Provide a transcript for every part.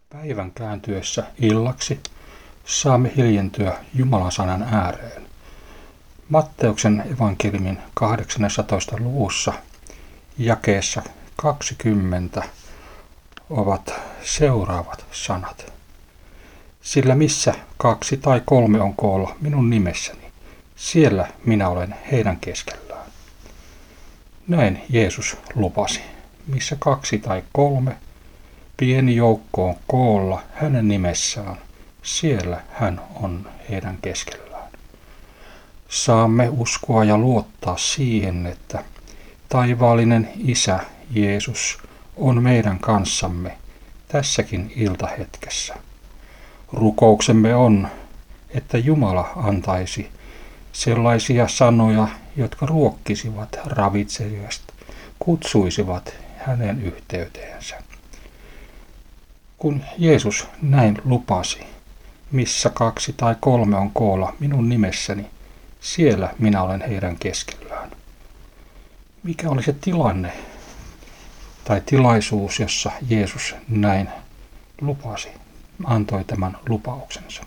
Päivän kääntyessä illaksi saamme hiljentyä Jumalan sanan ääreen. Matteuksen evankeliumin 18. luvussa jakeessa 20 ovat seuraavat sanat. Sillä missä 2 tai 3 on koolla minun nimessäni, siellä minä olen heidän keskellään. Näin Jeesus lupasi, missä 2 tai 3 pieni joukko on koolla hänen nimessään, siellä hän on heidän keskellään. Saamme uskoa ja luottaa siihen, että taivaallinen Isä Jeesus on meidän kanssamme tässäkin iltahetkessä. Rukouksemme on, että Jumala antaisi sellaisia sanoja, jotka ruokkisivat, ravitsisivat, kutsuisivat hänen yhteyteensä. Kun Jeesus näin lupasi, missä 2 tai 3 on koolla minun nimessäni, siellä minä olen heidän keskellään. Mikä oli se tilanne tai tilaisuus, jossa Jeesus näin lupasi, antoi tämän lupauksensa?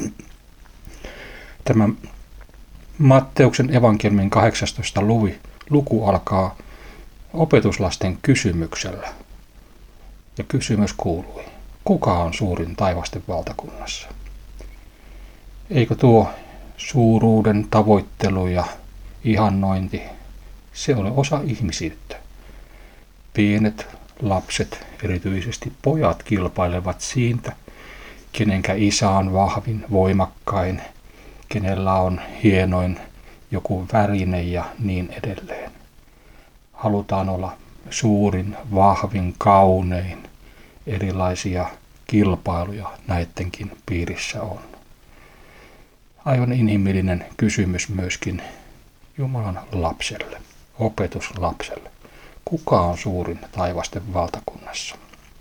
Tämä Matteuksen evankeliumin 18. luku alkaa opetuslasten kysymyksellä. Ja kysymys kuului, kuka on suurin taivasten valtakunnassa? Eikö tuo suuruuden tavoittelu ja ihannointi, se ole osa ihmisyyttä? Pienet lapset, erityisesti pojat, kilpailevat siitä, kenenkä isä on vahvin, voimakkain, kenellä on hienoin joku värine ja niin edelleen. Halutaan olla suurin, vahvin, kaunein. Erilaisia kilpailuja näidenkin piirissä on. Aivan inhimillinen kysymys myöskin Jumalan lapselle, opetuslapselle. Kuka on suurin taivasten valtakunnassa?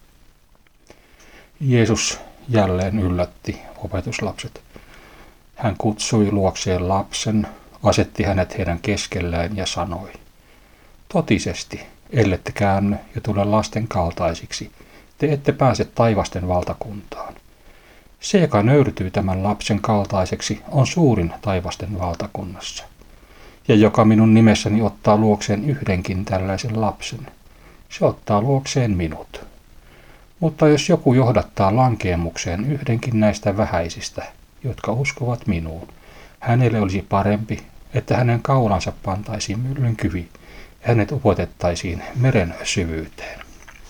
Jeesus jälleen yllätti opetuslapset. Hän kutsui luokseen lapsen, asetti hänet heidän keskellään ja sanoi, totisesti, ellette käänny ja tule lasten kaltaisiksi, te ette pääse taivasten valtakuntaan. Se, joka nöyrtyy tämän lapsen kaltaiseksi, on suurin taivasten valtakunnassa. Ja joka minun nimessäni ottaa luokseen yhdenkin tällaisen lapsen, se ottaa luokseen minut. Mutta jos joku johdattaa lankeemukseen yhdenkin näistä vähäisistä, jotka uskovat minuun, hänelle olisi parempi, että hänen kaulansa pantaisiin myllynkyvi ja hänet upotettaisiin meren syvyyteen.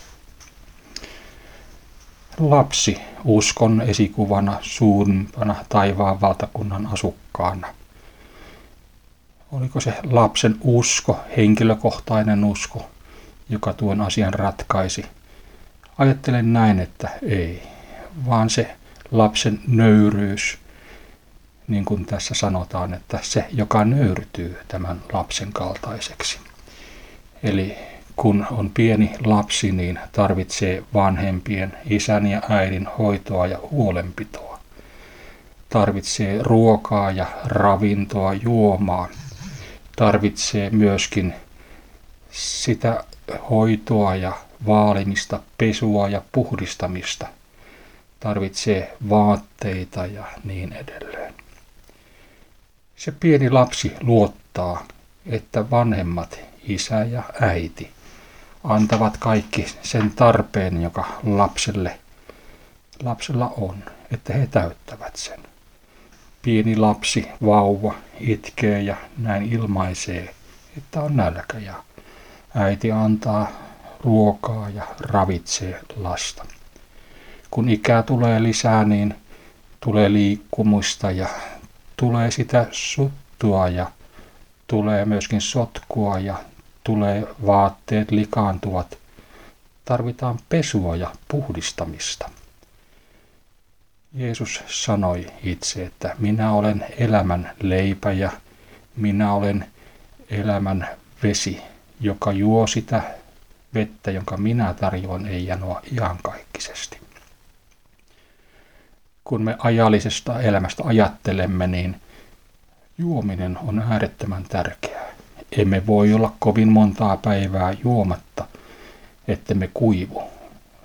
Lapsi uskon esikuvana suurimpana taivaan valtakunnan asukkaana. Oliko se lapsen usko, henkilökohtainen usko, joka tuon asian ratkaisi? Ajattelen näin, että ei, vaan se lapsen nöyryys, niin kuin tässä sanotaan, että se, joka nöyrtyy tämän lapsen kaltaiseksi. Eli kun on pieni lapsi, niin tarvitsee vanhempien, isän ja äidin hoitoa ja huolenpitoa. Tarvitsee ruokaa ja ravintoa, juomaa. Tarvitsee myöskin sitä hoitoa ja vaalimista, pesua ja puhdistamista. Tarvitsee vaatteita ja niin edelleen. Se pieni lapsi luottaa, että vanhemmat, isä ja äiti, antavat kaikki sen tarpeen, joka lapsella on, että he täyttävät sen. Pieni lapsi, vauva, itkee ja näin ilmaisee, että on nälkä ja äiti antaa ruokaa ja ravitsee lasta. Kun ikää tulee lisää, niin tulee liikkumista ja tulee sitä suttua ja tulee myöskin sotkua ja tulee vaatteet likaantuvat. Tarvitaan pesua ja puhdistamista. Jeesus sanoi itse, että minä olen elämän leipä ja minä olen elämän vesi, joka juo sitä vettä, jonka minä tarjoan, ei janoa iankaikkisesti. Kun me ajallisesta elämästä ajattelemme, niin juominen on äärettömän tärkeää. Emme voi olla kovin montaa päivää juomatta, ettemme kuivu.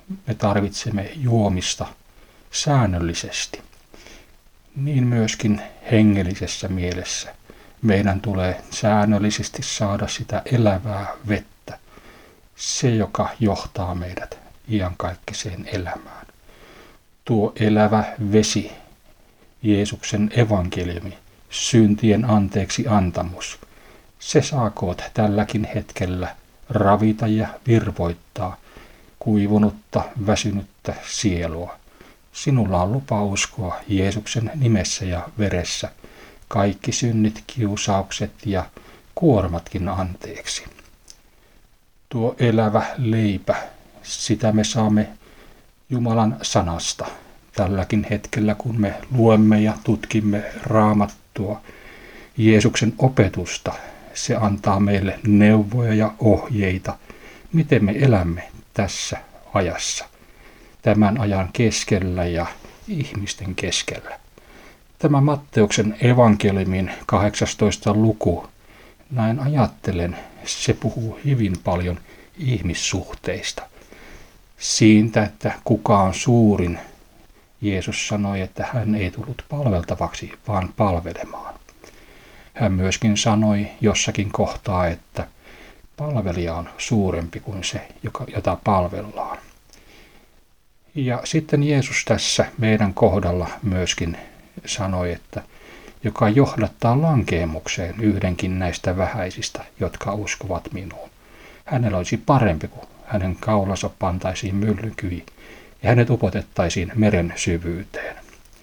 me tarvitsemme juomista säännöllisesti, niin myöskin hengellisessä mielessä meidän tulee säännöllisesti saada sitä elävää vettä, se joka johtaa meidät iankaikkiseen elämään. Tuo elävä vesi, Jeesuksen evankeliumi, syntien anteeksi antamus, se saakoot tälläkin hetkellä ravita ja virvoittaa kuivunutta, väsynyttä sielua. Sinulla on lupa uskoa Jeesuksen nimessä ja veressä kaikki synnit, kiusaukset ja kuormatkin anteeksi. Tuo elävä leipä, sitä me saamme Jumalan sanasta tälläkin hetkellä, kun me luemme ja tutkimme Raamattua, Jeesuksen opetusta. Se antaa meille neuvoja ja ohjeita, miten me elämme tässä ajassa, tämän ajan keskellä ja ihmisten keskellä. Tämä Matteuksen evankeliumin 18. luku, näin ajattelen, se puhuu hyvin paljon ihmissuhteista. Siitä, että kuka on suurin, Jeesus sanoi, että hän ei tullut palveltavaksi, vaan palvelemaan. Hän myöskin sanoi jossakin kohtaa, että palvelija on suurempi kuin se, jota palvellaan. Ja sitten Jeesus tässä meidän kohdalla myöskin sanoi, että joka johdattaa lankeemukseen yhdenkin näistä vähäisistä, jotka uskovat minuun. Hänellä olisi parempi, kuin hänen kaulansa pantaisiin myllykyyn ja hänet upotettaisiin meren syvyyteen.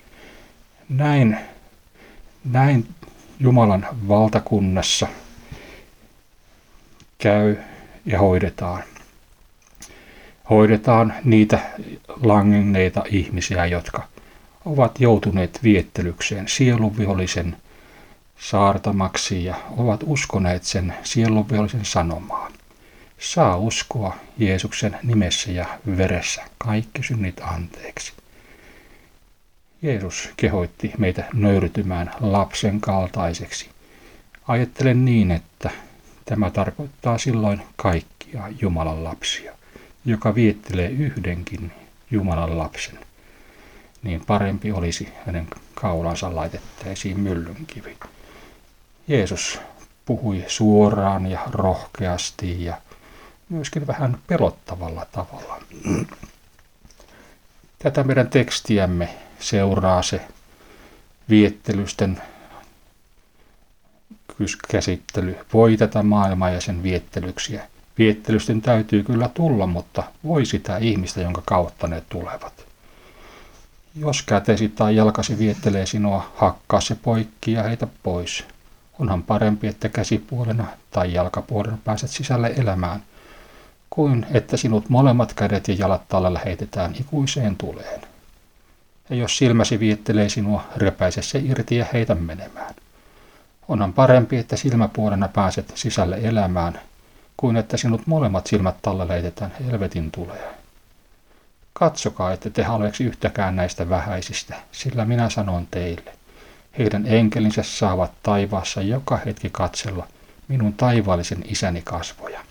Näin Jumalan valtakunnassa käy ja hoidetaan niitä langenneita ihmisiä, jotka ovat joutuneet viettelykseen sielunvihollisen saartamaksi ja ovat uskoneet sen sielunvihollisen sanomaan. Saa uskoa Jeesuksen nimessä ja veressä kaikki synnit anteeksi. Jeesus kehoitti meitä nöyrtymään lapsen kaltaiseksi. Ajattelen niin, että tämä tarkoittaa silloin kaikkia Jumalan lapsia, joka viettelee yhdenkin Jumalan lapsen. Niin parempi olisi hänen kaulansa laitettaisiin myllynkivi. Jeesus puhui suoraan ja rohkeasti ja myöskin vähän pelottavalla tavalla. Tätä meidän tekstiämme seuraa se viettelysten käsittely. Voi tätä maailmaa ja sen viettelyksiä. Viettelysten täytyy kyllä tulla, mutta voi sitä ihmistä, jonka kautta ne tulevat. Jos kätesi tai jalkasi viettelee sinua, hakkaa se poikki ja heitä pois. Onhan parempi, että käsipuolena tai jalkapuolena pääset sisälle elämään, kuin että sinut molemmat kädet ja jalat tallella heitetään ikuiseen tuleen. Ja jos silmäsi viettelee sinua, repäise se irti ja heitä menemään. Onhan parempi, että silmäpuolena pääset sisälle elämään, kuin että sinut molemmat silmät tallella heitetään helvetin tuleen. Katsokaa, ette te halveksi yhtäkään näistä vähäisistä, sillä minä sanon teille, heidän enkelinsä saavat taivaassa joka hetki katsella minun taivaallisen isäni kasvoja.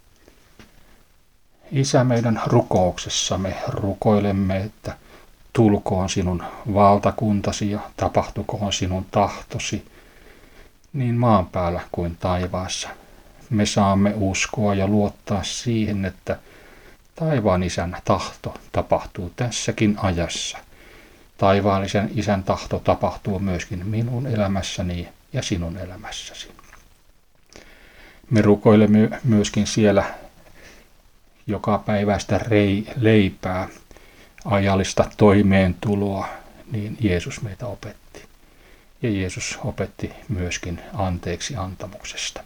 Isä, meidän rukouksessamme rukoilemme, että tulkoon sinun valtakuntasi ja tapahtukoon sinun tahtosi, niin maan päällä kuin taivaassa. Me saamme uskoa ja luottaa siihen, että taivaan isän tahto tapahtuu tässäkin ajassa. Taivaallisen isän tahto tapahtuu myöskin minun elämässäni ja sinun elämässäsi. Me rukoilemme myöskin siellä joka päiväistä leipää, ajallista toimeentuloa, niin Jeesus meitä opetti. Ja Jeesus opetti myöskin anteeksi antamuksesta.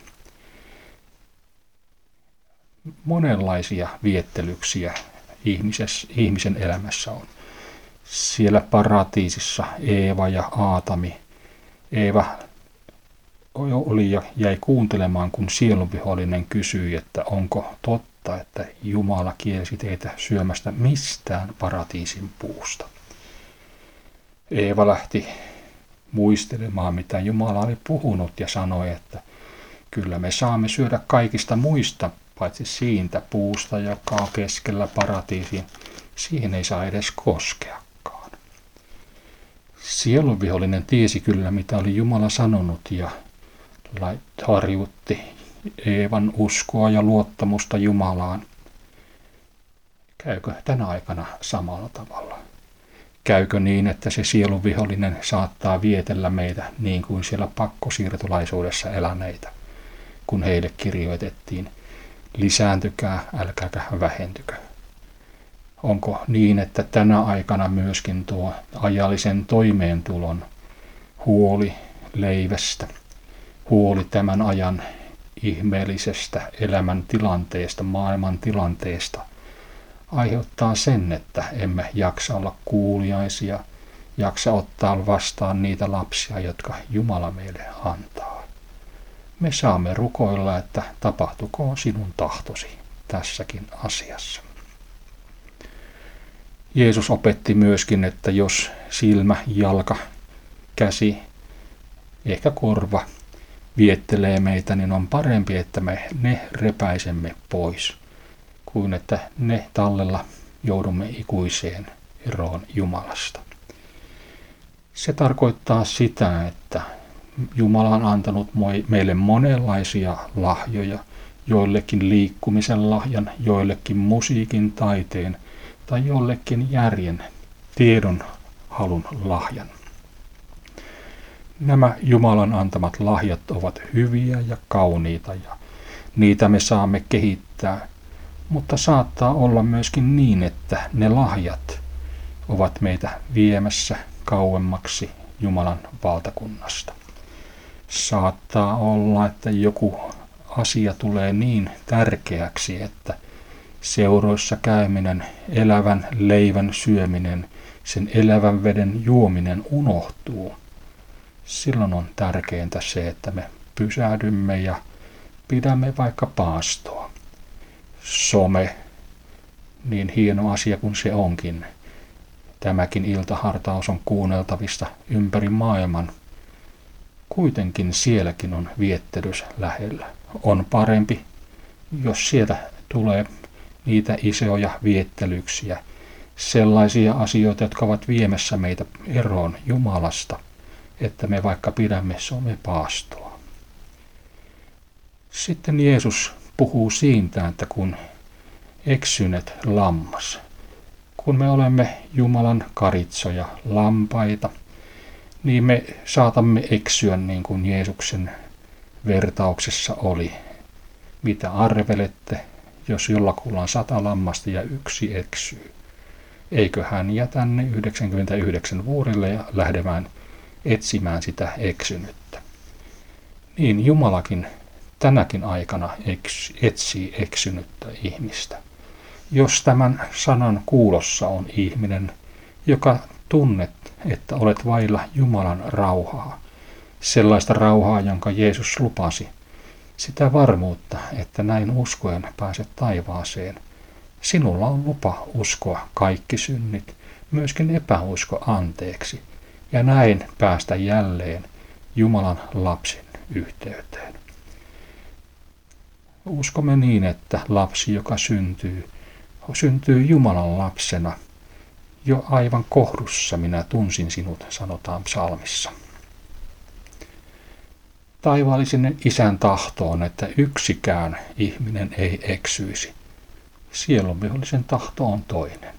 Monenlaisia viettelyksiä ihmisen elämässä on. Siellä paratiisissa Eeva ja Aatami. Eeva oli ja jäi kuuntelemaan, kun sielunvihollinen kysyi, että onko totta, että Jumala kielsi teitä syömästä mistään paratiisin puusta. Eeva lähti muistelemaan, mitä Jumala oli puhunut ja sanoi, että kyllä me saamme syödä kaikista muista, paitsi siitä puusta, joka on keskellä paratiisin. siihen ei saa edes koskeakaan. Sielunvihollinen tiesi kyllä, mitä oli Jumala sanonut ja harjutti Eevan uskoa ja luottamusta Jumalaan. Käykö tänä aikana samalla tavalla? Käykö niin, että se sielunvihollinen saattaa vietellä meitä niin kuin siellä pakkosiirtolaisuudessa eläneitä, kun heille kirjoitettiin, lisääntykää, älkääkä vähentykö. Onko niin, että tänä aikana myöskin tuo ajallisen toimeentulon huoli leivästä, huoli tämän ajan ihmeellisestä elämän tilanteesta, maailman tilanteesta, aiheuttaa sen, että emme jaksa olla kuuliaisia, jaksa ottaa vastaan niitä lapsia, jotka Jumala meille antaa. Me saamme rukoilla, että tapahtukoon sinun tahtosi tässäkin asiassa. Jeesus opetti myöskin, että jos silmä, jalka, käsi, ehkä korva viettelee meitä, niin on parempi, että me ne repäisemme pois, kuin että ne tallella joudumme ikuiseen eroon Jumalasta. Se tarkoittaa sitä, että Jumala on antanut meille monenlaisia lahjoja, joillekin liikkumisen lahjan, joillekin musiikin, taiteen tai jollekin järjen, tiedon halun lahjan. Nämä Jumalan antamat lahjat ovat hyviä ja kauniita ja niitä me saamme kehittää, mutta saattaa olla myöskin niin, että ne lahjat ovat meitä viemässä kauemmaksi Jumalan valtakunnasta. Saattaa olla, että joku asia tulee niin tärkeäksi, että seuroissa käyminen, elävän leivän syöminen, sen elävän veden juominen unohtuu. Silloin on tärkeintä se, että me pysähdymme ja pidämme vaikka paastoa. Some, niin hieno asia kuin se onkin. Tämäkin iltahartaus on kuunneltavista ympäri maailman. Kuitenkin sielläkin on viettelys lähellä. On parempi, jos sieltä tulee niitä isoja viettelyksiä, sellaisia asioita, jotka ovat viemässä meitä eroon Jumalasta, että me vaikka pidämme somepaastoa. Sitten Jeesus puhuu siitä, että kun eksynyt lammas, kun me olemme Jumalan karitsoja, lampaita, niin me saatamme eksyä niin kuin Jeesuksen vertauksessa oli. Mitä arvelette, jos jollakulla on 100 lammasta ja yksi eksyy? Eikö hän jätä ne 99 vuorille ja lähdemään etsimään sitä eksynyttä? Niin Jumalakin tänäkin aikana etsii eksynyttä ihmistä. Jos tämän sanan kuulossa on ihminen, joka tunnet, että olet vailla Jumalan rauhaa, sellaista rauhaa, jonka Jeesus lupasi, sitä varmuutta, että näin uskoen pääset taivaaseen, sinulla on lupa uskoa kaikki synnit, myöskin epäusko anteeksi, ja näin päästä jälleen Jumalan lapsen yhteyteen. Uskomme niin, että lapsi, joka syntyy Jumalan lapsena. Jo aivan kohdussa minä tunsin sinut, sanotaan psalmissa. Taivaallisen Isän tahto on, että yksikään ihminen ei eksyisi. Sielunvihollisen tahto on toinen.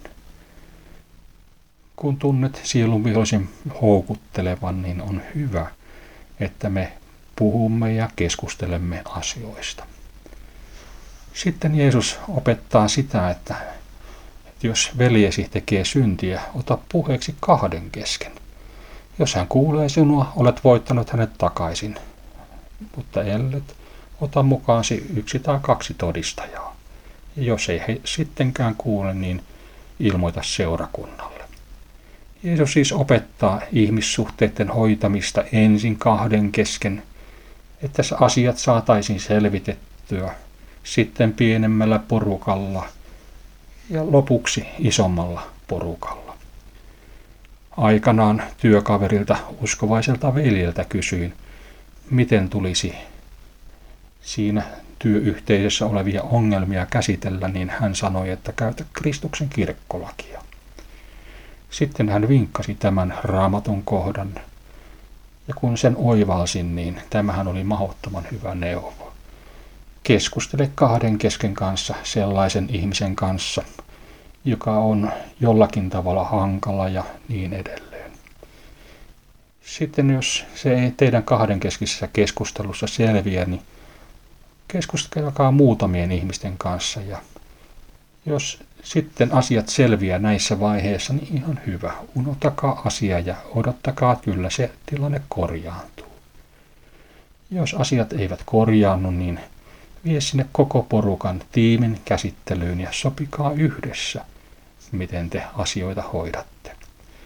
Kun tunnet sielunvihollisen houkuttelevan, niin on hyvä, että me puhumme ja keskustelemme asioista. Sitten Jeesus opettaa sitä, että jos veljesi tekee syntiä, ota puheeksi 2 kesken. Jos hän kuulee sinua, olet voittanut hänet takaisin, mutta ellet, ota mukaasi 1 tai 2 todistajaa. Ja jos ei he sittenkään kuule, niin ilmoita seurakunnalle. Jeesus siis opettaa ihmissuhteiden hoitamista ensin 2 kesken, että asiat saataisiin selvitettyä, sitten pienemmällä porukalla ja lopuksi isommalla porukalla. Aikanaan työkaverilta, uskovaiselta veljeltä kysyin, miten tulisi siinä työyhteisössä olevia ongelmia käsitellä, niin hän sanoi, että käytä Kristuksen kirkkolakia. Sitten hän vinkkasi tämän Raamatun kohdan, ja kun sen oivalsin, niin tämähän oli mahdottoman hyvä neuvo. Keskustele kahden kesken kanssa sellaisen ihmisen kanssa, joka on jollakin tavalla hankala ja niin edelleen. Sitten jos se ei teidän kahdenkeskisessä keskustelussa selviä, niin keskustelkaa muutamien ihmisten kanssa. Ja jos sitten asiat selviää näissä vaiheissa, niin ihan hyvä. Unohtakaa asia ja odottakaa, kyllä se tilanne korjaantuu. Jos asiat eivät korjaannu, niin vie sinne koko porukan tiimin käsittelyyn ja sopikaa yhdessä, miten te asioita hoidatte.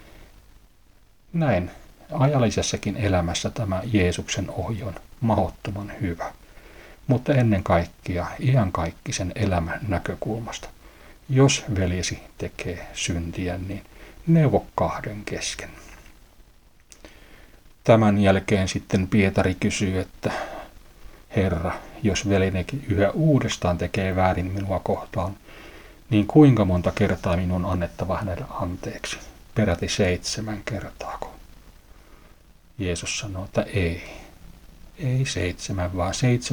Näin ajallisessakin elämässä tämä Jeesuksen ohje on mahdottoman hyvä, mutta ennen kaikkea iankaikkisen elämän näkökulmasta. Jos veljesi tekee syntiä, niin neuvo kahden kesken. Tämän jälkeen sitten Pietari kysyy, että Herra, jos veljenikin yhä uudestaan tekee väärin minua kohtaan, niin kuinka monta kertaa minun on annettava hänelle anteeksi? Peräti 7 kertaako? Jeesus sanoo, että ei 7, vaan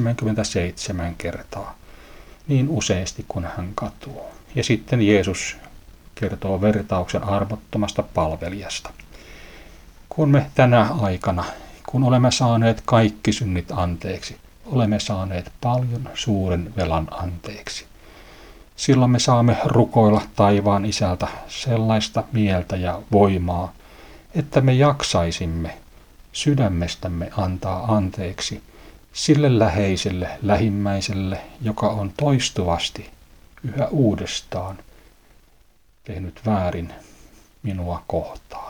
77 kertaa, niin useasti kun hän katuu. Ja sitten Jeesus kertoo vertauksen armottomasta palvelijasta. Kun me tänä aikana, kun olemme saaneet kaikki synnit anteeksi, olemme saaneet paljon suuren velan anteeksi. Silloin me saamme rukoilla taivaan Isältä sellaista mieltä ja voimaa, että me jaksaisimme sydämestämme antaa anteeksi sille läheiselle, lähimmäiselle, joka on toistuvasti yhä uudestaan tehnyt väärin minua kohtaan.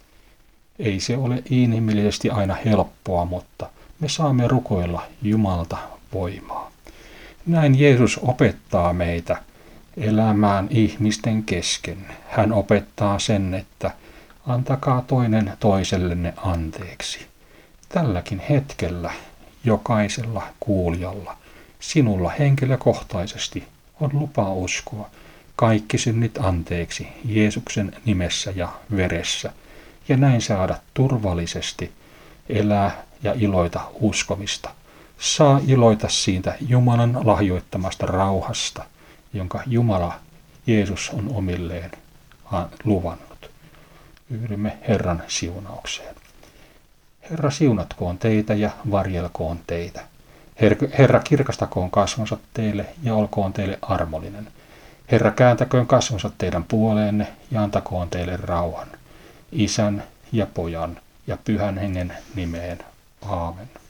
Ei se ole inhimillisesti aina helppoa, mutta me saamme rukoilla Jumalta voimaa. Näin Jeesus opettaa meitä elämään ihmisten kesken. Hän opettaa sen, että antakaa toinen toisellenne anteeksi. Tälläkin hetkellä jokaisella kuulijalla, sinulla henkilökohtaisesti on lupa uskoa kaikki synnit anteeksi Jeesuksen nimessä ja veressä, ja näin saada turvallisesti elää ja iloita uskomista. Saa iloita siitä Jumalan lahjoittamasta rauhasta, jonka Jumala Jeesus on omilleen luvannut. Yhdymme Herran siunaukseen. Herra siunatkoon teitä ja varjelkoon teitä. Herra kirkastakoon kasvonsa teille ja olkoon teille armollinen. Herra kääntäköön kasvonsa teidän puoleenne ja antakoon teille rauhan. Isän ja Pojan ja Pyhän Hengen nimeen. Aamen.